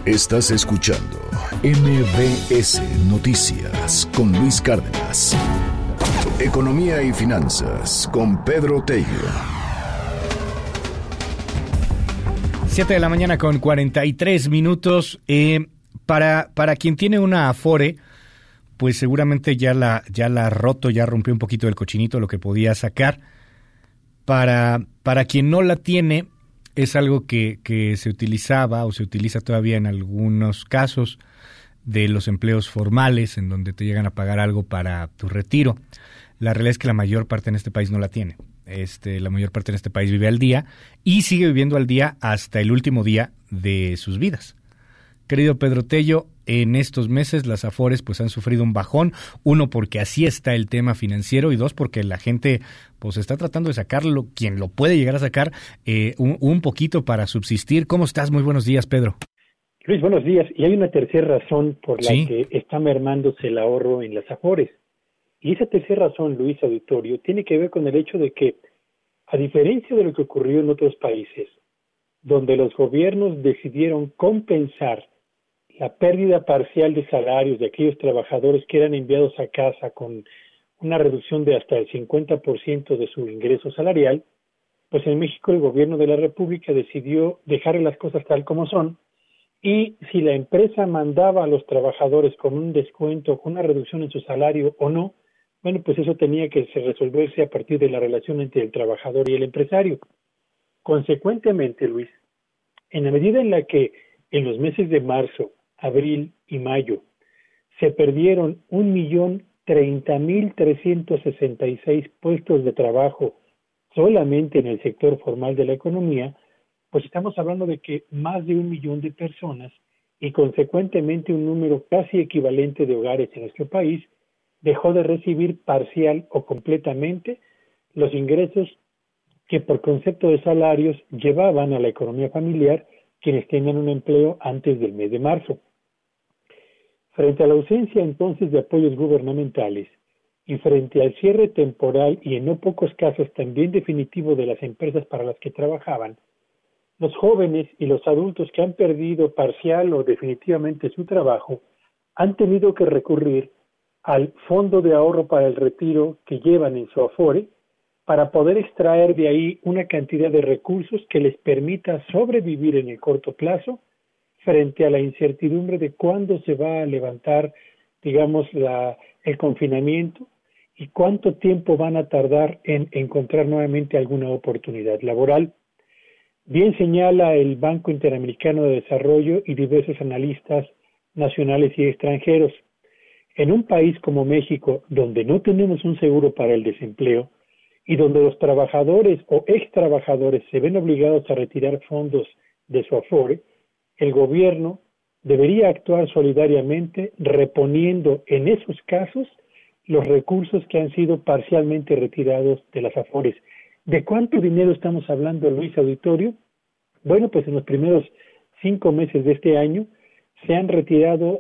Estás escuchando MBS Noticias con Luis Cárdenas. Economía y finanzas con Pedro Tello. 7 de la mañana con 43 minutos. Para quien tiene una Afore, pues seguramente ya la ha roto, ya rompió un poquito el cochinito, lo que podía sacar. Para quien no la tiene, es algo que se utilizaba o se utiliza todavía en algunos casos de los empleos formales, en donde te llegan a pagar algo para tu retiro. La realidad es que la mayor parte en este país no la tiene. La mayor parte en este país vive al día y sigue viviendo al día hasta el último día de sus vidas. Querido Pedro Tello, en estos meses las Afores pues han sufrido un bajón, uno porque así está el tema financiero y dos porque la gente pues está tratando de sacarlo, quien lo puede llegar a sacar, un poquito para subsistir. ¿Cómo estás? Muy buenos días, Pedro. Luis, buenos días. Y hay una tercera razón por la ¿Sí? que está mermándose el ahorro en las Afores. Y esa tercera razón, Luis Auditorio, tiene que ver con el hecho de que, a diferencia de lo que ocurrió en otros países, donde los gobiernos decidieron compensar la pérdida parcial de salarios de aquellos trabajadores que eran enviados a casa con una reducción de hasta el 50% de su ingreso salarial, pues en México el gobierno de la República decidió dejar las cosas tal como son, y si la empresa mandaba a los trabajadores con un descuento, con una reducción en su salario o no, bueno, pues eso tenía que resolverse a partir de la relación entre el trabajador y el empresario. Consecuentemente, Luis, en la medida en la que en los meses de marzo, abril y mayo se perdieron 1.030.366 puestos de trabajo solamente en el sector formal de la economía, pues estamos hablando de que más de 1 millón de personas y consecuentemente un número casi equivalente de hogares en nuestro país dejó de recibir parcial o completamente los ingresos que por concepto de salarios llevaban a la economía familiar quienes tenían un empleo antes del mes de marzo. Frente a la ausencia entonces de apoyos gubernamentales y frente al cierre temporal y en no pocos casos también definitivo de las empresas para las que trabajaban, los jóvenes y los adultos que han perdido parcial o definitivamente su trabajo han tenido que recurrir al fondo de ahorro para el retiro que llevan en su Afore para poder extraer de ahí una cantidad de recursos que les permita sobrevivir en el corto plazo frente a la incertidumbre de cuándo se va a levantar, digamos, el confinamiento y cuánto tiempo van a tardar en encontrar nuevamente alguna oportunidad laboral. Bien señala el Banco Interamericano de Desarrollo y diversos analistas nacionales y extranjeros. En un país como México, donde no tenemos un seguro para el desempleo y donde los trabajadores o extrabajadores se ven obligados a retirar fondos de su Afore, el gobierno debería actuar solidariamente reponiendo en esos casos los recursos que han sido parcialmente retirados de las Afores. ¿De cuánto dinero estamos hablando, Luis Auditorio? Bueno, pues en los primeros 5 meses de este año se han retirado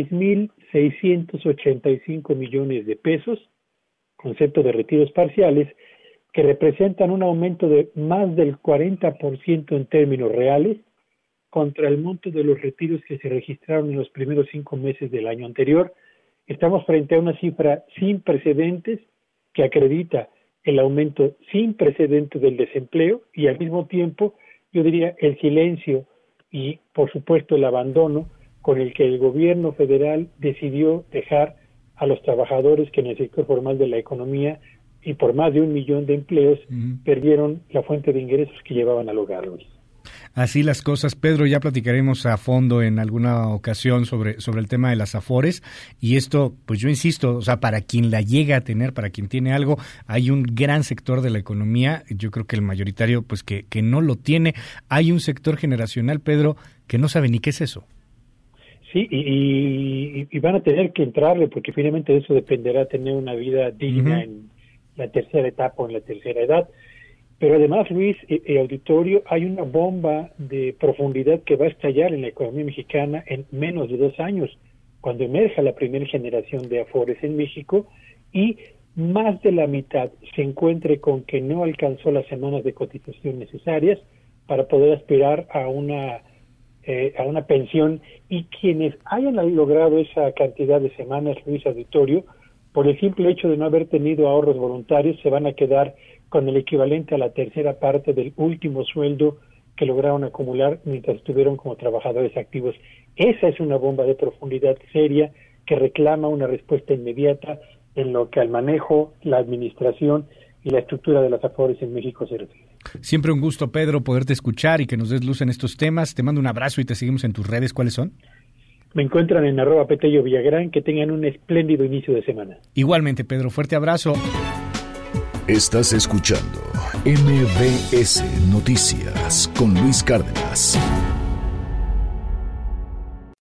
6.685 millones de pesos, concepto de retiros parciales, que representan un aumento de más del 40% en términos reales contra el monto de los retiros que se registraron en los primeros 5 meses del año anterior. Estamos frente a una cifra sin precedentes que acredita el aumento sin precedentes del desempleo y al mismo tiempo, yo diría, el silencio y, por supuesto, el abandono con el que el gobierno federal decidió dejar a los trabajadores que en el sector formal de la economía y por más de 1 millón de empleos perdieron la fuente de ingresos que llevaban al hogar, Luis. Así las cosas, Pedro, ya platicaremos a fondo en alguna ocasión sobre el tema de las Afores y esto, pues yo insisto, o sea, para quien la llega a tener, para quien tiene algo, hay un gran sector de la economía, yo creo que el mayoritario, pues que no lo tiene, hay un sector generacional, Pedro, que no sabe ni qué es eso. Sí, y van a tener que entrarle porque finalmente de eso dependerá tener una vida digna en la tercera etapa o en la tercera edad. Pero además, Luis, auditorio, hay una bomba de profundidad que va a estallar en la economía mexicana en menos de 2 años, cuando emerja la primera generación de Afores en México y más de la mitad se encuentre con que no alcanzó las semanas de cotización necesarias para poder aspirar a una a una pensión, y quienes hayan logrado esa cantidad de semanas, Luis Auditorio, por el simple hecho de no haber tenido ahorros voluntarios, se van a quedar con el equivalente a la tercera parte del último sueldo que lograron acumular mientras estuvieron como trabajadores activos. Esa es una bomba de profundidad seria que reclama una respuesta inmediata en lo que al manejo, la administración y la estructura de las AFORES en México se refiere. Siempre un gusto, Pedro, poderte escuchar y que nos des luz en estos temas. Te mando un abrazo y te seguimos en tus redes. ¿Cuáles son? Me encuentran en @Petello Villagrán. Que tengan un espléndido inicio de semana. Igualmente, Pedro. Fuerte abrazo. Estás escuchando MBS Noticias con Luis Cárdenas.